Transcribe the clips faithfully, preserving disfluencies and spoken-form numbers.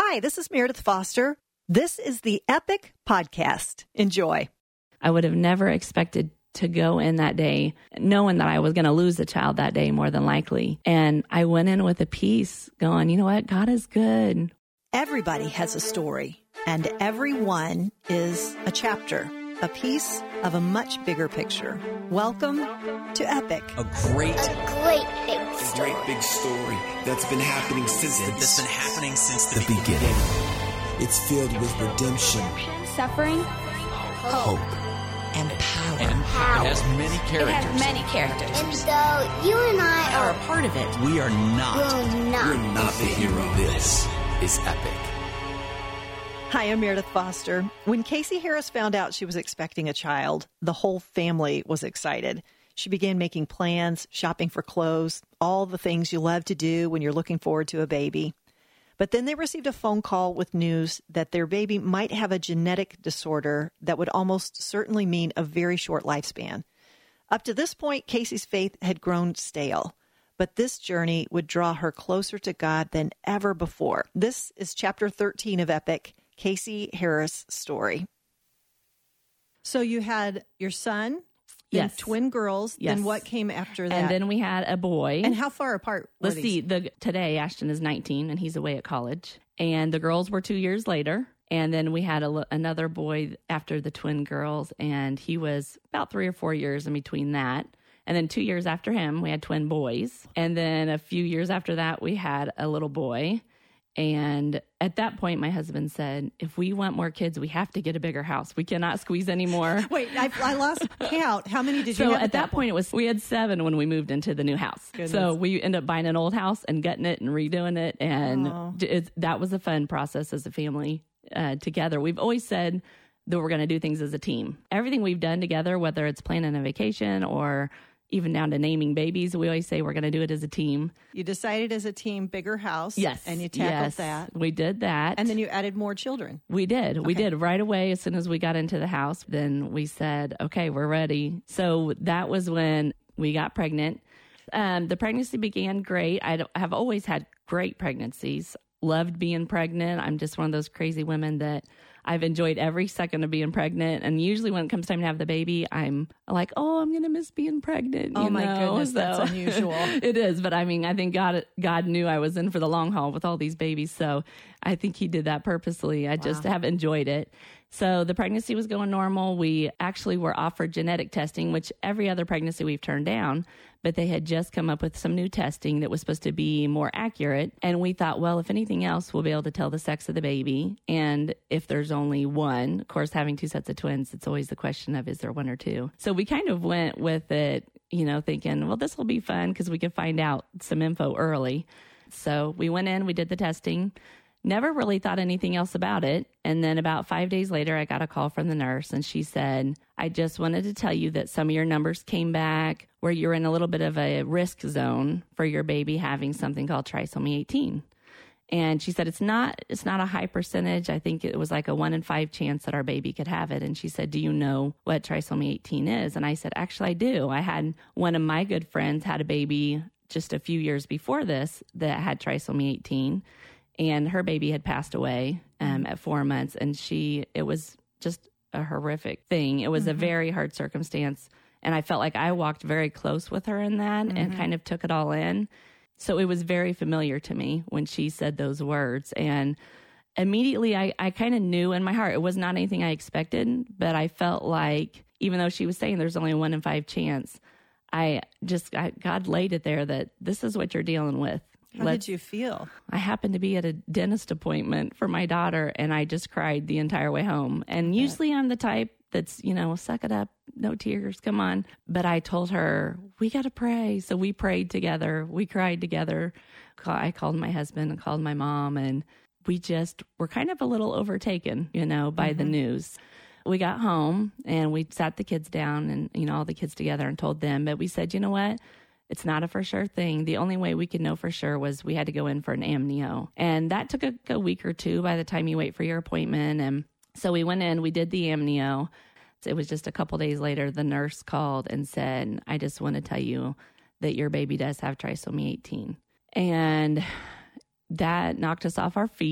Hi, this is Meredith Foster. This is the Epic Podcast. Enjoy. I would have never expected to go in that day knowing that I was going to lose a child that day more than likely. And I went in with a peace going, you know what? God is good. Everybody has a story, and every one is a chapter, a piece of a much bigger picture. Welcome to Epic. A great, a great big story. great big story that's been happening since the, that's been happening since the, the beginning. beginning. It's filled with redemption, suffering, hope, and power. And power. It has many characters. It has many characters. And though you and I are a part of it, we are not. We're not, We're not the hero. This is Epic. Hi, I'm Meredith Foster. When Casey Harris found out she was expecting a child, the whole family was excited. She began making plans, shopping for clothes, all the things you love to do when you're looking forward to a baby. But then they received a phone call with news that their baby might have a genetic disorder that would almost certainly mean a very short lifespan. Up to this point, Casey's faith had grown stale, but this journey would draw her closer to God than ever before. This is chapter thirteen of Epic, Casey Harris' story. So you had your son, then Yes. twin girls, Yes. then what came after that? And then we had a boy. And how far apart were Let's these? see. The today Ashton is nineteen and he's away at college. And the girls were two years later. And then we had a, another boy after the twin girls, and he was about three or four years in between that. And then two years after him, we had twin boys. And then a few years after that, we had a little boy. And at that point, my husband said, if we want more kids, we have to get a bigger house. We cannot squeeze anymore. Wait, I, I lost count. How many did you So have at that point, it was we had seven when we moved into the new house. Goodness. So we ended up buying an old house and gutting it and redoing it. And Oh. it, that was a fun process as a family uh, together. We've always said that we're going to do things as a team. Everything we've done together, whether it's planning a vacation or even down to naming babies, we always say we're going to do it as a team. You decided as a team, bigger house. Yes. And you tackled yes, that. We did that. And then you added more children. We did. We Okay. did right away. As soon as we got into the house, then we said, okay, we're ready. So that was when we got pregnant. Um, the pregnancy began great. I have always had great pregnancies. Loved being pregnant. I'm just one of those crazy women that I've enjoyed every second of being pregnant. And usually when it comes time to have the baby, I'm like, oh, I'm going to miss being pregnant. Oh, you my know? goodness. So, That's unusual. It is. But I mean, I think God, God knew I was in for the long haul with all these babies. So I think he did that purposely. I just Wow. have enjoyed it. So the pregnancy was going normal. We actually were offered genetic testing, which every other pregnancy we've turned down, but they had just come up with some new testing that was supposed to be more accurate. And we thought, well, if anything else, we'll be able to tell the sex of the baby. And if there's only one, of course, having two sets of twins, it's always the question of, is there one or two? So we kind of went with it, you know, thinking, well, this will be fun because we could find out some info early. So we went in, we did the testing. Never really thought anything else about it. And then about five days later, I got a call from the nurse and she said, I just wanted to tell you that some of your numbers came back where you're in a little bit of a risk zone for your baby having something called trisomy eighteen. And she said, it's not, it's not a high percentage. I think it was like a one in five chance that our baby could have it. And she said, do you know what trisomy eighteen is? And I said, actually, I do. I had one of my good friends had a baby just a few years before this that had trisomy eighteen. And her baby had passed away um, at four months. And she, it was just a horrific thing. It was mm-hmm. a very hard circumstance. And I felt like I walked very close with her in that mm-hmm. and kind of took it all in. So it was very familiar to me when she said those words. And immediately I, I kind of knew in my heart, it was not anything I expected, but I felt like even though she was saying there's only a one in five chance, I just, I, God laid it there that this is what you're dealing with. How Let's, did you feel? I happened to be at a dentist appointment for my daughter, and I just cried the entire way home. And usually I'm the type that's, you know, suck it up, no tears, come on. But I told her, we got to pray. So we prayed together. We cried together. I called my husband and called my mom, and we just were kind of a little overtaken, you know, by mm-hmm. the news. We got home, and we sat the kids down and, you know, all the kids together and told them. But we said, you know what? It's not a for sure thing. The only way we could know for sure was we had to go in for an amnio. And that took a, a week or two by the time you wait for your appointment. And so we went in, we did the amnio. It was just a couple days later, the nurse called and said, I just want to tell you that your baby does have trisomy eighteen. And that knocked us off our feet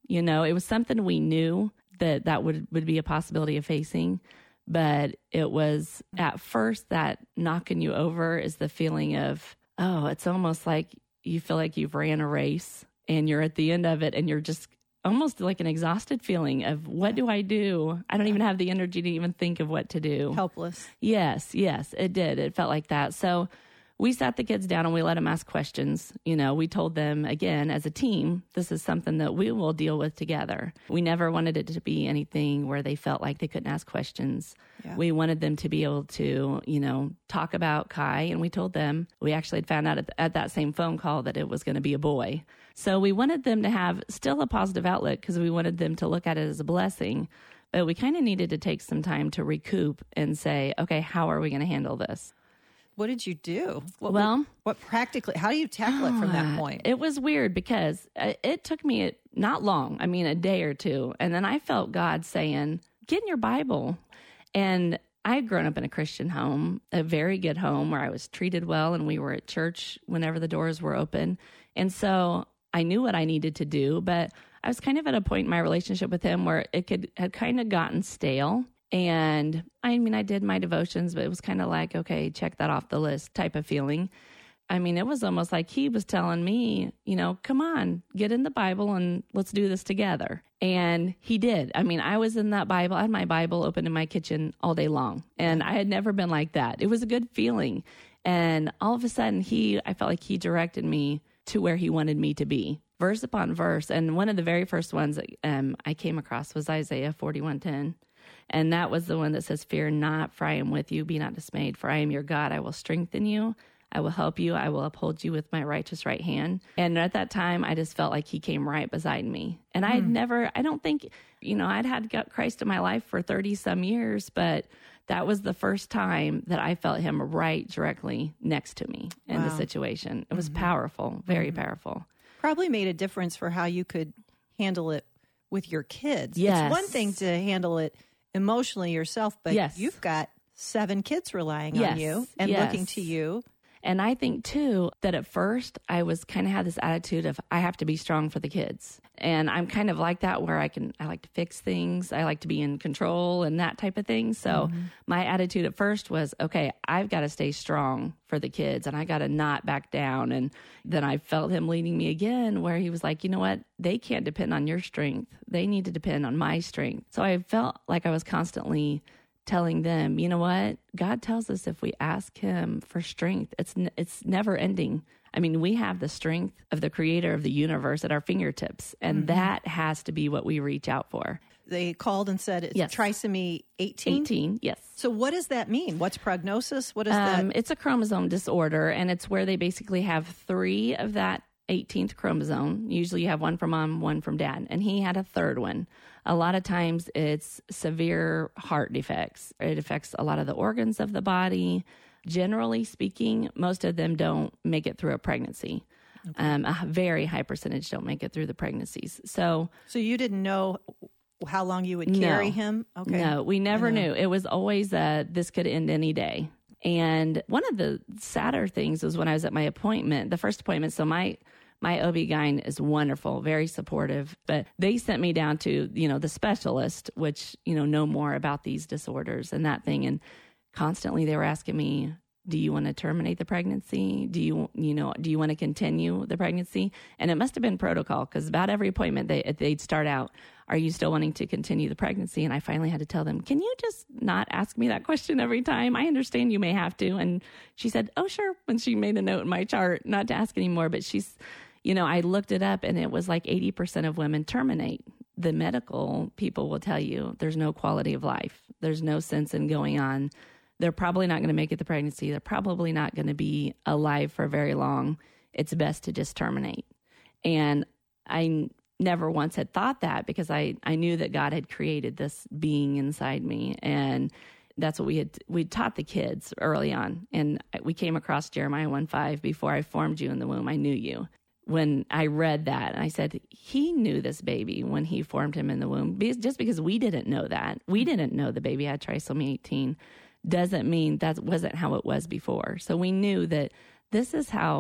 You know, it was something we knew that that would, would be a possibility of facing. But it was at first that knocking you over is the feeling of, oh, it's almost like you feel like you've ran a race and you're at the end of it and you're just almost like an exhausted feeling of what do I do? I don't even have the energy to even think of what to do. Helpless. Yes, yes, it did. It felt like that. So we sat the kids down and we let them ask questions. You know, we told them, again, as a team, this is something that we will deal with together. We never wanted it to be anything where they felt like they couldn't ask questions. Yeah. We wanted them to be able to, you know, talk about Kai. And we told them, we actually had found out at, at that same phone call that it was going to be a boy. So we wanted them to have still a positive outlook because we wanted them to look at it as a blessing. But we kind of needed to take some time to recoup and say, okay, how are we going to handle this? What did you do? What, well, what, what practically, how do you tackle it from that point? It was weird because it took me not long, I mean, a day or two. And then I felt God saying, get in your Bible. And I had grown up in a Christian home, a very good home where I was treated well and we were at church whenever the doors were open. And so I knew what I needed to do, but I was kind of at a point in my relationship with him where it could had kind of gotten stale. And I mean, I did my devotions, but it was kind of like, okay, check that off the list type of feeling. I mean, it was almost like he was telling me, you know, come on, get in the Bible and let's do this together. And he did. I mean, I was in that Bible. I had my Bible open in my kitchen all day long. And I had never been like that. It was a good feeling. And all of a sudden, he, I felt like he directed me to where he wanted me to be, verse upon verse. And one of the very first ones that, um, I came across was Isaiah forty-one ten. And that was the one that says, fear not, for I am with you. Be not dismayed, for I am your God. I will strengthen you. I will help you. I will uphold you with my righteous right hand. And at that time, I just felt like he came right beside me. And mm. I had never, I don't think, you know, I'd had Christ in my life for thirty some years, but that was the first time that I felt him right directly next to me in wow. the situation. It was mm-hmm. powerful, very mm-hmm. powerful. Probably made a difference for how you could handle it with your kids. Yes. It's one thing to handle it emotionally yourself, but yes. you've got seven kids relying yes. on you and yes. looking to you. And I think, too, that at first I was kind of had this attitude of I have to be strong for the kids. And I'm kind of like that where I can, I like to fix things. I like to be in control and that type of thing. So mm-hmm. my attitude at first was, okay, I've got to stay strong for the kids and I got to not back down. And then I felt him leading me again where he was like, you know what? They can't depend on your strength. They need to depend on my strength. So I felt like I was constantly telling them, you know what? God tells us if we ask him for strength, it's n- it's never ending. I mean, we have the strength of the creator of the universe at our fingertips, and mm-hmm. that has to be what we reach out for. They called and said it's yes. trisomy eighteen? eighteen, yes. So what does that mean? What's prognosis? What is um, that? It's a chromosome disorder, and it's where they basically have three of that eighteenth chromosome. Usually you have one from mom, one from dad, and he had a third one. A lot of times it's severe heart defects. It affects a lot of the organs of the body. Generally speaking, most of them don't make it through a pregnancy. Okay. Um, a very high percentage don't make it through the pregnancies. So, so you didn't know how long you would carry no, him? Okay. No, we never knew. It was always uh, this could end any day. And one of the sadder things was when I was at my appointment, the first appointment. So my My O B G Y N is wonderful, very supportive, but they sent me down to, you know, the specialist, which, you know, know more about these disorders and that thing. And constantly they were asking me, do you want to terminate the pregnancy? Do you, you know, do you want to continue the pregnancy? And it must have been protocol because about every appointment they, they'd start out, are you still wanting to continue the pregnancy? And I finally had to tell them, can you just not ask me that question every time? I understand you may have to. And she said, oh, sure. And she made a note in my chart not to ask anymore, but she's, you know, I looked it up and it was like eighty percent of women terminate. The medical people will tell you there's no quality of life. There's no sense in going on. They're probably not going to make it the pregnancy. They're probably not going to be alive for very long. It's best to just terminate. And I never once had thought that because I, I knew that God had created this being inside me. And that's what we had, we taught the kids early on. And we came across Jeremiah one five, before I formed you in the womb, I knew you. When I read that, I said, he knew this baby when he formed him in the womb. Just because we didn't know that, we didn't know the baby had trisomy eighteen, doesn't mean that wasn't how it was before. So we knew that this is how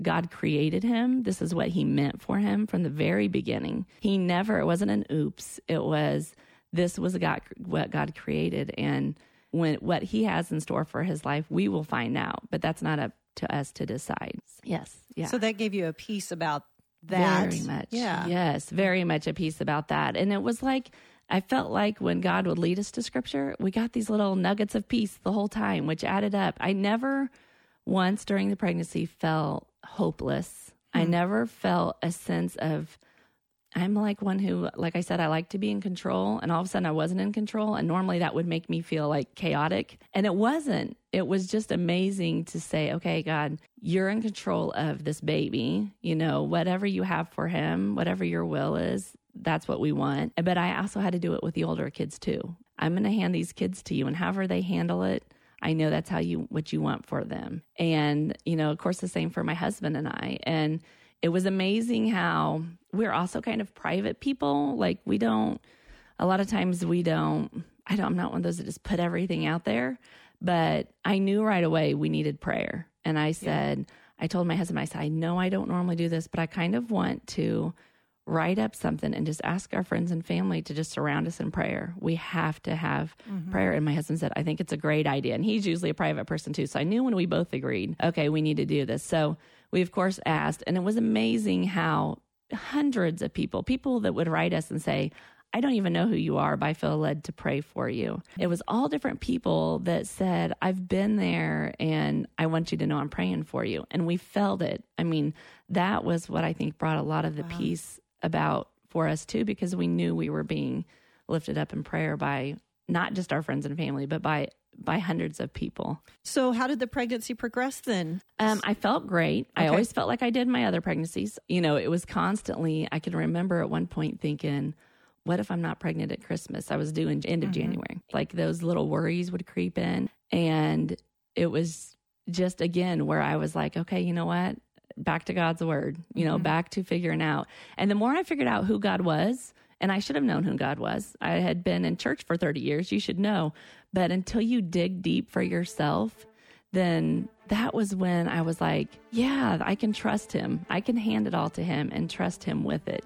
God created him. This is what he meant for him from the very beginning. He never, it wasn't an oops. It was, this was God, what God created. And when what he has in store for his life, we will find out. But that's not up to us to decide. Yes. Yeah. So that gave you a piece about that. Very much. Yeah. Yes. Very much a piece about that. And it was like, I felt like when God would lead us to scripture, we got these little nuggets of peace the whole time, which added up. I never once during the pregnancy felt hopeless. Hmm. I never felt a sense of, I'm like one who, like I said, I like to be in control, and all of a sudden I wasn't in control. And normally that would make me feel like chaotic. And it wasn't. It was just amazing to say, okay, God, you're in control of this baby. You know, whatever you have for him, whatever your will is, that's what we want. But I also had to do it with the older kids too. I'm going to hand these kids to you, and however they handle it, I know that's how you, what you want for them. And, you know, of course, the same for my husband and I. And it was amazing how we're also kind of private people. Like we don't, a lot of times we don't, I don't, I'm not one of those that just put everything out there, but I knew right away we needed prayer. And I said, yeah. I told my husband, I said, I know I don't normally do this, but I kind of want to write up something and just ask our friends and family to just surround us in prayer. We have to have mm-hmm. prayer. And my husband said, I think it's a great idea. And he's usually a private person too. So I knew when we both agreed, okay, we need to do this. So we, of course, asked, and it was amazing how hundreds of people, people that would write us and say, I don't even know who you are, but I feel led to pray for you. It was all different people that said, I've been there and I want you to know I'm praying for you. And we felt it. I mean, that was what I think brought a lot of the wow. peace about for us too, because we knew we were being lifted up in prayer by not just our friends and family, but by by hundreds of people. So how did the pregnancy progress then? Um, I felt great. Okay. I always felt like I did my other pregnancies. You know, it was constantly, I can remember at one point thinking, what if I'm not pregnant at Christmas? I was due in end of mm-hmm. January. Like those little worries would creep in. And it was just, again, where I was like, okay, you know what? Back to God's word, you know, mm-hmm. back to figuring out. And the more I figured out who God was, and I should have known who God was. I had been in church for thirty years. You should know. But until you dig deep for yourself, then that was when I was like, yeah, I can trust him. I can hand it all to him and trust him with it.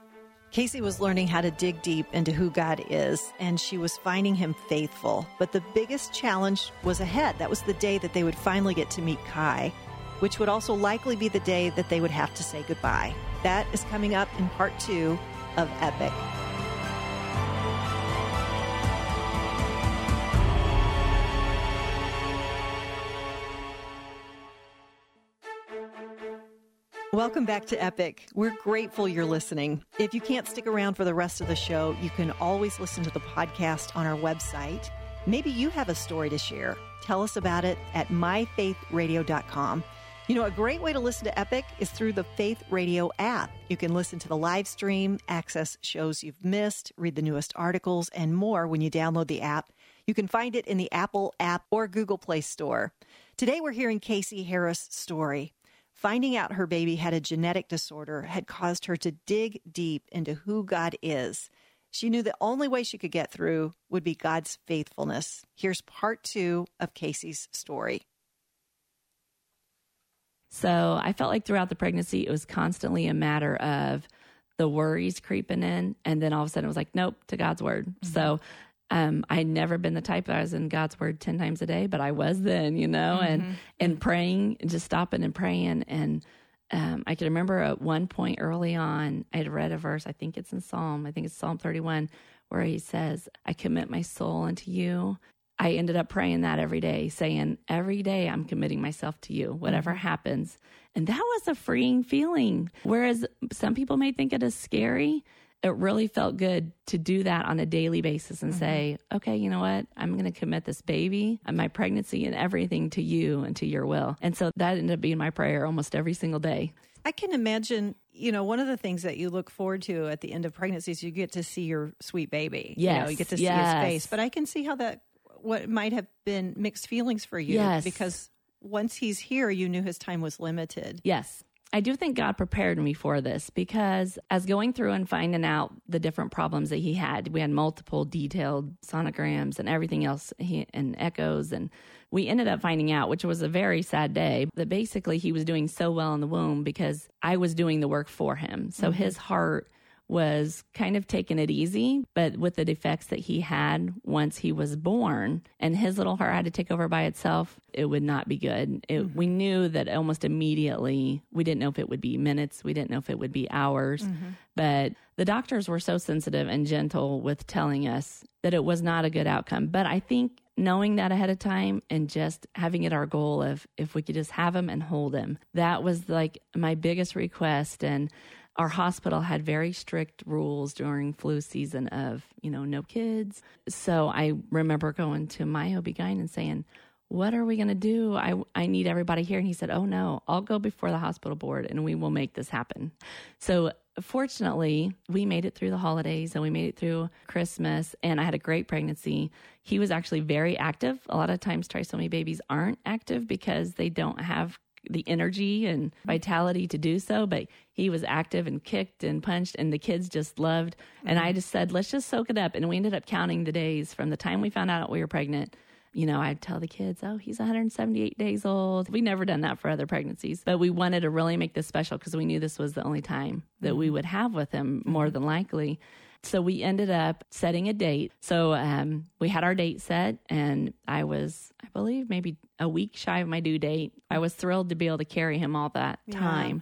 Casey was learning how to dig deep into who God is, and she was finding him faithful. But the biggest challenge was ahead. That was the day that they would finally get to meet Kai, which would also likely be the day that they would have to say goodbye. That is coming up in part two of Epic. Welcome back to Epic. We're grateful you're listening. If you can't stick around for the rest of the show, you can always listen to the podcast on our website. Maybe you have a story to share. Tell us about it at my faith radio dot com. You know, a great way to listen to Epic is through the Faith Radio app. You can listen to the live stream, access shows you've missed, read the newest articles, and more when you download the app. You can find it in the Apple app or Google Play Store. Today, we're hearing Casey Harris' story. Finding out her baby had a genetic disorder had caused her to dig deep into who God is. She knew the only way she could get through would be God's faithfulness. Here's part two of Casey's story. So I felt like throughout the pregnancy, it was constantly a matter of the worries creeping in. And then all of a sudden it was like, nope, to God's word. Mm-hmm. So um, I had never been the type that I was in God's word ten times a day, but I was then, you know, mm-hmm. and, and praying, and just stopping and praying. And um, I can remember at one point early on, I had read a verse, I think it's in Psalm, I think it's Psalm thirty-one, where he says, I commit my soul unto you. I ended up praying that every day, saying, every day I'm committing myself to you, whatever mm-hmm. happens. And that was a freeing feeling. Whereas some people may think it is scary, it really felt good to do that on a daily basis and mm-hmm. say, okay, you know what? I'm going to commit this baby and my pregnancy and everything to you and to your will. And so that ended up being my prayer almost every single day. I can imagine, you know, one of the things that you look forward to at the end of pregnancy is you get to see your sweet baby. Yes. You know, you get to see yes. his face. But I can see how that, what might have been mixed feelings for you. Yes. Because once he's here, you knew his time was limited. Yes. I do think God prepared me for this, because as going through and finding out the different problems that he had, we had multiple detailed sonograms and everything else, he, and echoes, and we ended up finding out, which was a very sad day, that basically he was doing so well in the womb because I was doing the work for him. So mm-hmm. his heart was kind of taking it easy, but with the defects that he had once he was born and his little heart had to take over by itself, it would not be good. It, mm-hmm. We knew that almost immediately. We didn't know if it would be minutes. We didn't know if it would be hours. Mm-hmm. But the doctors were so sensitive and gentle with telling us that it was not a good outcome. But I think knowing that ahead of time and just having it our goal of if we could just have him and hold him, that was like my biggest request. And our hospital had very strict rules during flu season of, you know, no kids. So I remember going to my O B G Y N and saying, what are we going to do? I, I need everybody here. And he said, oh, no, I'll go before the hospital board and we will make this happen. So fortunately, we made it through the holidays and we made it through Christmas, and I had a great pregnancy. He was actually very active. A lot of times trisomy babies aren't active because they don't have the energy and vitality to do so, but he was active and kicked and punched, and the kids just loved. Mm-hmm. And I just said, let's just soak it up. And we ended up counting the days from the time we found out we were pregnant. You know, I'd tell the kids, oh, he's one hundred seventy-eight days old. We never done that for other pregnancies, but we wanted to really make this special because we knew this was the only time that we would have with him, more than likely. So we ended up setting a date. So um, we had our date set, and I was, I believe, maybe a week shy of my due date. I was thrilled to be able to carry him all that yeah. time.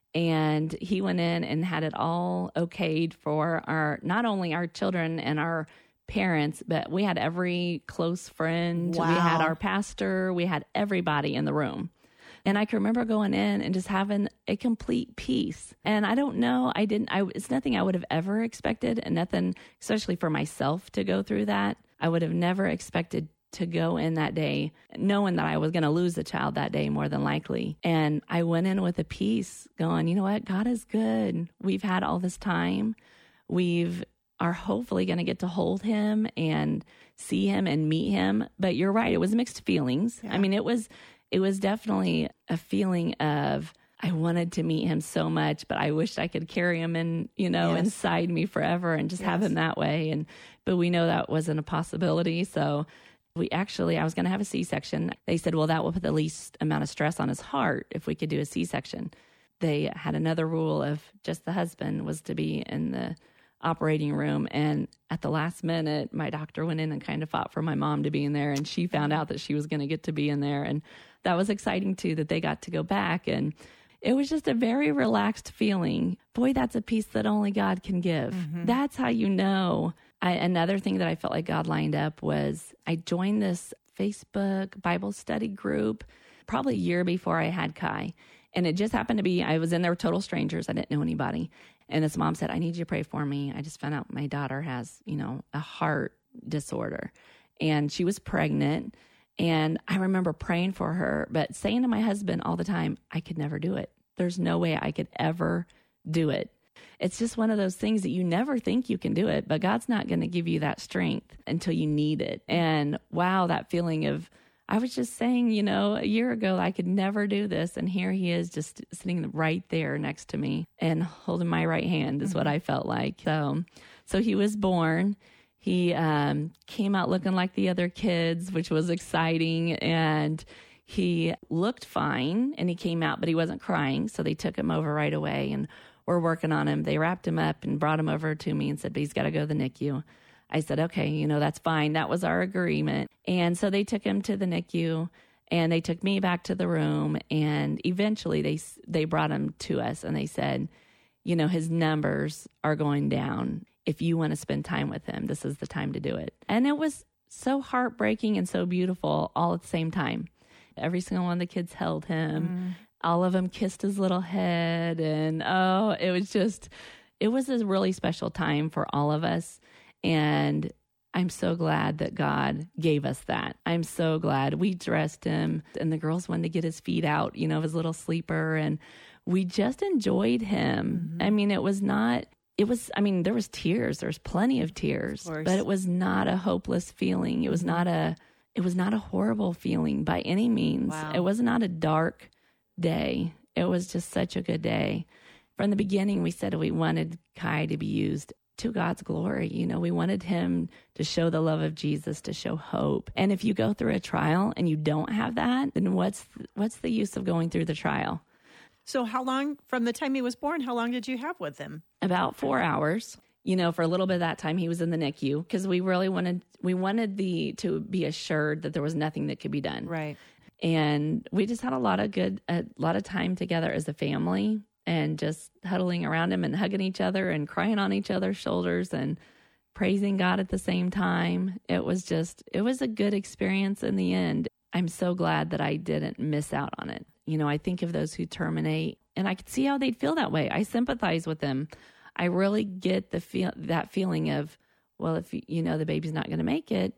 And he went in and had it all okayed for our, not only our children and our parents, but we had every close friend. Wow. We had our pastor. We had everybody in the room. And I can remember going in and just having a complete peace. And I don't know, I didn't, I, it's nothing I would have ever expected, and nothing, especially for myself to go through that. I would have never expected to go in that day knowing that I was going to lose a child that day, more than likely. And I went in with a peace going, you know what? God is good. We've had all this time. We've are hopefully going to get to hold him and see him and meet him. But you're right. It was mixed feelings. Yeah. I mean, it was, it was definitely a feeling of, I wanted to meet him so much, but I wished I could carry him in, you know, yes. inside me forever and just yes. have him that way. And, but we know that wasn't a possibility. So we actually, I was going to have a C-section. They said, well, that will put the least amount of stress on his heart if we could do a C-section. They had another rule of just the husband was to be in the operating room. And at the last minute, my doctor went in and kind of fought for my mom to be in there. And she found out that she was going to get to be in there. And that was exciting too, that they got to go back. And it was just a very relaxed feeling. Boy, that's a peace that only God can give. Mm-hmm. That's how you know. I, another thing that I felt like God lined up was I joined this Facebook Bible study group probably a year before I had Kai. And it just happened to be, I was in there with total strangers. I didn't know anybody. And this mom said, I need you to pray for me. I just found out my daughter has, you know, a heart disorder. And she was pregnant. And I remember praying for her, but saying to my husband all the time, I could never do it. There's no way I could ever do it. It's just one of those things that you never think you can do it, but God's not going to give you that strength until you need it. And wow, that feeling of, I was just saying, you know, a year ago, I could never do this. And here he is just sitting right there next to me and holding my right hand is mm-hmm. what I felt like. So, so he was born. He um, came out looking like the other kids, which was exciting. And he looked fine and he came out, but he wasn't crying. So they took him over right away and we're working on him. They wrapped him up and brought him over to me and said, but he's got to go to the N I C U. I said, okay, you know, that's fine. That was our agreement. And so they took him to the N I C U and they took me back to the room. And eventually they, they brought him to us and they said, you know, his numbers are going down. If you want to spend time with him, this is the time to do it. And it was so heartbreaking and so beautiful all at the same time. Every single one of the kids held him. Mm. All of them kissed his little head. And oh, it was just, it was a really special time for all of us. And I'm so glad that God gave us that. I'm so glad. We dressed him and the girls wanted to get his feet out, you know, of his little sleeper. And we just enjoyed him. Mm-hmm. I mean, it was not, it was, I mean, there was tears. There's plenty of tears, of but it was not a hopeless feeling. It was mm-hmm. not a, it was not a horrible feeling by any means. Wow. It was not a dark day. It was just such a good day. From the beginning, we said we wanted Kai to be used to God's glory. You know, we wanted him to show the love of Jesus, to show hope. And if you go through a trial and you don't have that, then what's what's the use of going through the trial? So how long, from the time he was born, how long did you have with him? About four hours. You know, for a little bit of that time, he was in the N I C U because we really wanted, we wanted the to be assured that there was nothing that could be done. Right. And we just had a lot of good, a lot of time together as a family and just huddling around him and hugging each other and crying on each other's shoulders and praising God at the same time. It was just, it was a good experience in the end. I'm so glad that I didn't miss out on it. You know, I think of those who terminate, and I could see how they'd feel that way. I sympathize with them. I really get the feel that feeling of, well, if you know the baby's not going to make it,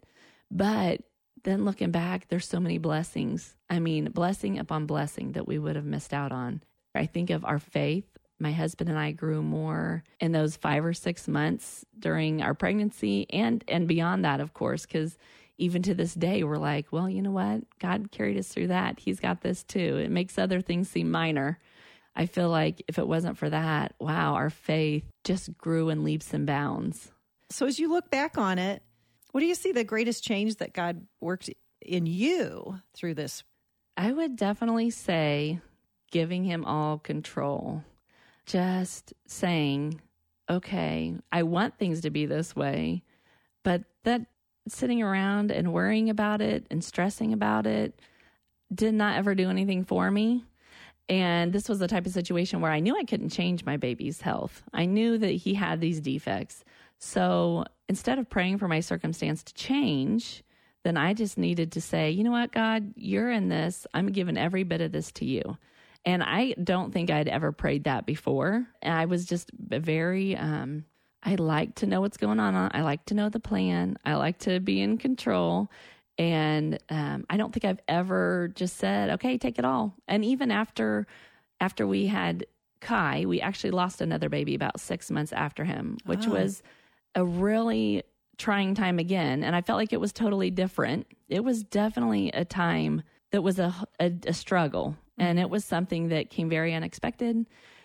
but then looking back, there's so many blessings. I mean, blessing upon blessing that we would have missed out on. I think of our faith. My husband and I grew more in those five or six months during our pregnancy and, and beyond that, of course, because even to this day, we're like, well, you know what? God carried us through that. He's got this too. It makes other things seem minor. I feel like if it wasn't for that, wow, our faith just grew in leaps and bounds. So as you look back on it, what do you see the greatest change that God worked in you through this? I would definitely say giving him all control. Just saying, okay, I want things to be this way, but that sitting around and worrying about it and stressing about it did not ever do anything for me. And this was the type of situation where I knew I couldn't change my baby's health. I knew that he had these defects. So instead of praying for my circumstance to change, then I just needed to say, you know what, God, you're in this. I'm giving every bit of this to you. And I don't think I'd ever prayed that before. And I was just very, um, I like to know what's going on. I like to know the plan. I like to be in control. And um, I don't think I've ever just said, okay, take it all. And even after after we had Kai, we actually lost another baby about six months after him, which oh. was a really trying time again. And I felt like it was totally different. It was definitely a time that was a, a, a struggle. And it was something that came very unexpected.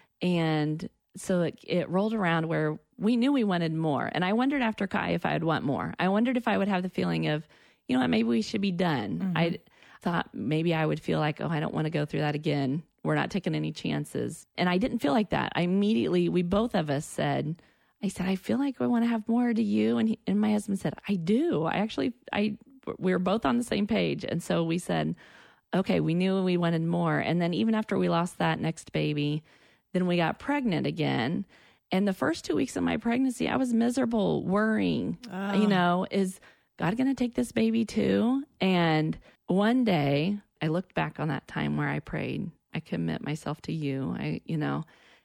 And so it, it rolled around where we knew we wanted more. And I wondered after Kai if I would want more. I wondered if I would have the feeling of, you know what, maybe we should be done. Mm-hmm. I thought maybe I would feel like, oh, I don't want to go through that again. We're not taking any chances. And I didn't feel like that. I immediately, we both of us said, I said, I feel like I want to have more to you. And he, and my husband said, I do. I actually, I, we were both on the same page. And so we said, okay, we knew we wanted more. And then even after we lost that next baby, then we got pregnant again. And the first two weeks of my pregnancy, I was miserable, worrying, oh. you know, is God going to take this baby too? And one day I looked back on that time where I prayed, I commit myself to you, I, you know,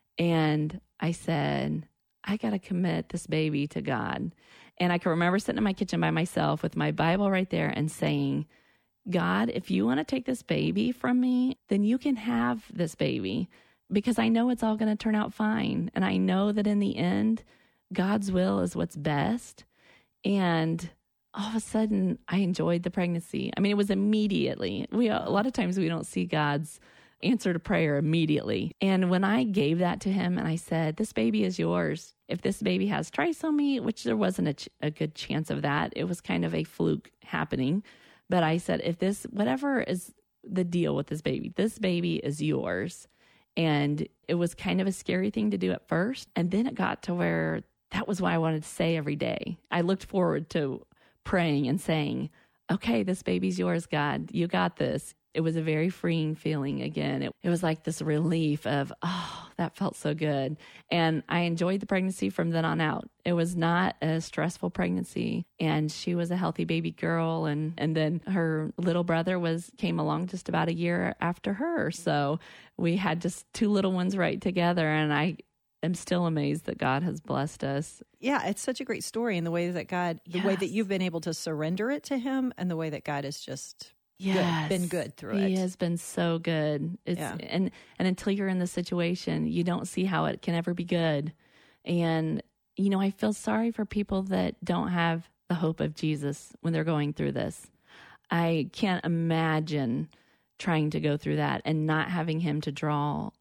and I said, I got to commit this baby to God. And I can remember sitting in my kitchen by myself with my Bible right there and saying, God, if you want to take this baby from me, then you can have this baby, because I know it's all going to turn out fine. And I know that in the end, God's will is what's best. And all of a sudden, I enjoyed the pregnancy. I mean, it was immediately. We a lot of times we don't see God's answer to prayer immediately. And when I gave that to him and I said, this baby is yours. If this baby has trisomy, which there wasn't a, ch- a good chance of that, it was kind of a fluke happening. But I said, if this, whatever is the deal with this baby, this baby is yours. And it was kind of a scary thing to do at first. And then it got to where that was what I wanted to say every day. I looked forward to praying and saying, okay, this baby's yours, God. You got this. It was a very freeing feeling again. It, it was like this relief of, oh, that felt so good. And I enjoyed the pregnancy from then on out. It was not a stressful pregnancy, and she was a healthy baby girl. And, and then her little brother was came along just about a year after her. So we had just two little ones right together. And I am still amazed that God has blessed us. Yeah, it's such a great story in the way that God, the yes. way that you've been able to surrender it to him, and the way that God has just yes. good, been good through he it. He has been so good. It's, yeah. and, and until you're in the situation, you don't see how it can ever be good. And, you know, I feel sorry for people that don't have the hope of Jesus when they're going through this. I can't imagine trying to go through that and not having him to draw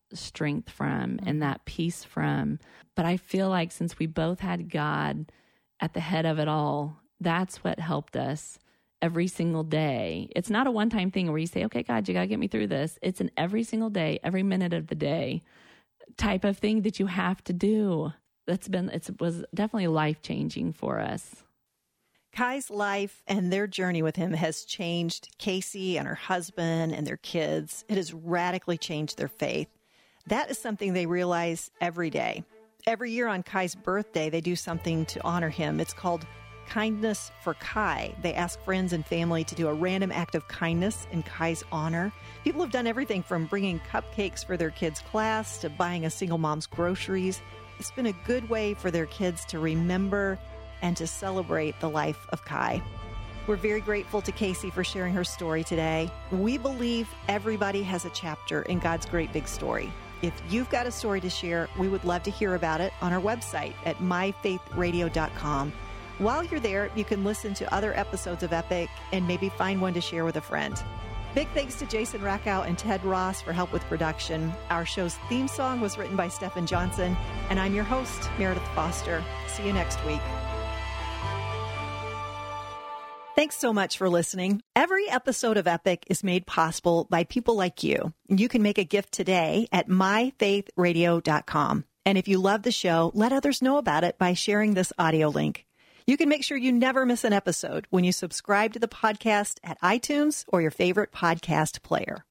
strength from and that peace from. But I feel like since we both had God at the head of it all, that's what helped us every single day. It's not a one-time thing where you say, okay, God, you got to get me through this. It's an every single day, every minute of the day type of thing that you have to do. That's been, it was definitely life-changing for us. Kai's life and their journey with him has changed Casey and her husband and their kids. It has radically changed their faith. That is something they realize every day. Every year on Kai's birthday, they do something to honor him. It's called Kindness for Kai. They ask friends and family to do a random act of kindness in Kai's honor. People have done everything from bringing cupcakes for their kids' class to buying a single mom's groceries. It's been a good way for their kids to remember and to celebrate the life of Kai. We're very grateful to Casey for sharing her story today. We believe everybody has a chapter in God's great big story. If you've got a story to share, we would love to hear about it on our website at my faith radio dot com. While you're there, you can listen to other episodes of Epic and maybe find one to share with a friend. Big thanks to Jason Rackow and Ted Ross for help with production. Our show's theme song was written by Stephen Johnson, and I'm your host, Meredith Foster. See you next week. Thanks so much for listening. Every episode of Epic is made possible by people like you. You can make a gift today at my faith radio dot com. And if you love the show, let others know about it by sharing this audio link. You can make sure you never miss an episode when you subscribe to the podcast at iTunes or your favorite podcast player.